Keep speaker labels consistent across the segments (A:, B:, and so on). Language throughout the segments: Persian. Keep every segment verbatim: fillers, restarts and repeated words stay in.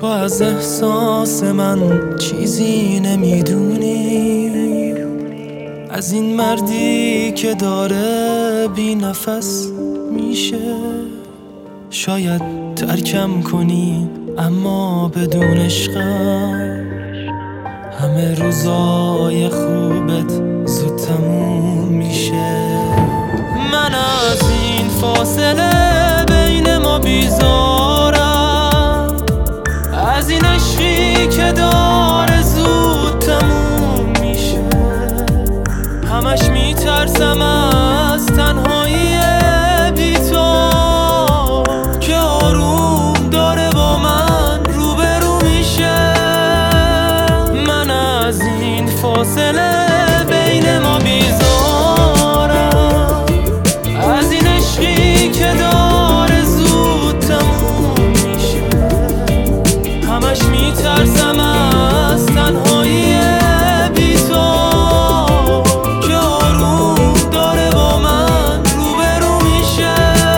A: تو از احساس من چیزی نمیدونی، از این مردی که داره بی نفس میشه. شاید ترکم کنی اما بدون عشقم همه روزای خوبت زود تموم میشه. من از این فاصله بین ما بیزارم، از این عشقی که داره زود تموم میشه. همش میترسم از تنهایی بی تو که آروم داره با من روبرو میشه. من از این فاصله بین ما بیزارم، از این عشقی که داره زود تموم میشه. همش میترسم از تنهایی بی تو که آروم داره با من روبرو میشه.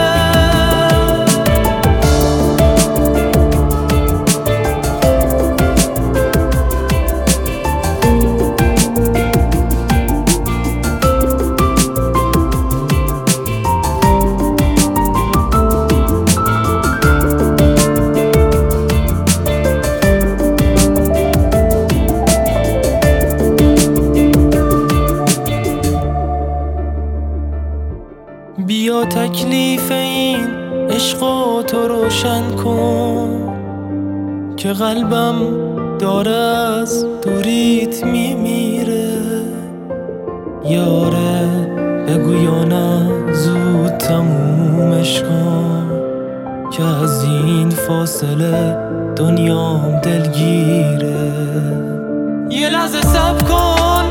A: بیا تکلیف این عشقو تو روشن کن که قلبم داره از دوریت میمیره. یاره بگو یا نه زود تمومش کن که از این فاصله دنیام دلگیره. یه لحظه صبر کن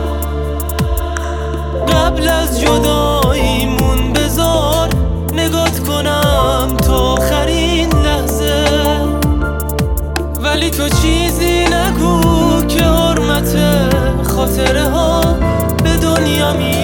A: قبل از جداییمون، بذار نگات کنم تا آخرین لحظه. ولی تو چیزی نگو که حرمت خاطره ها به دنیا می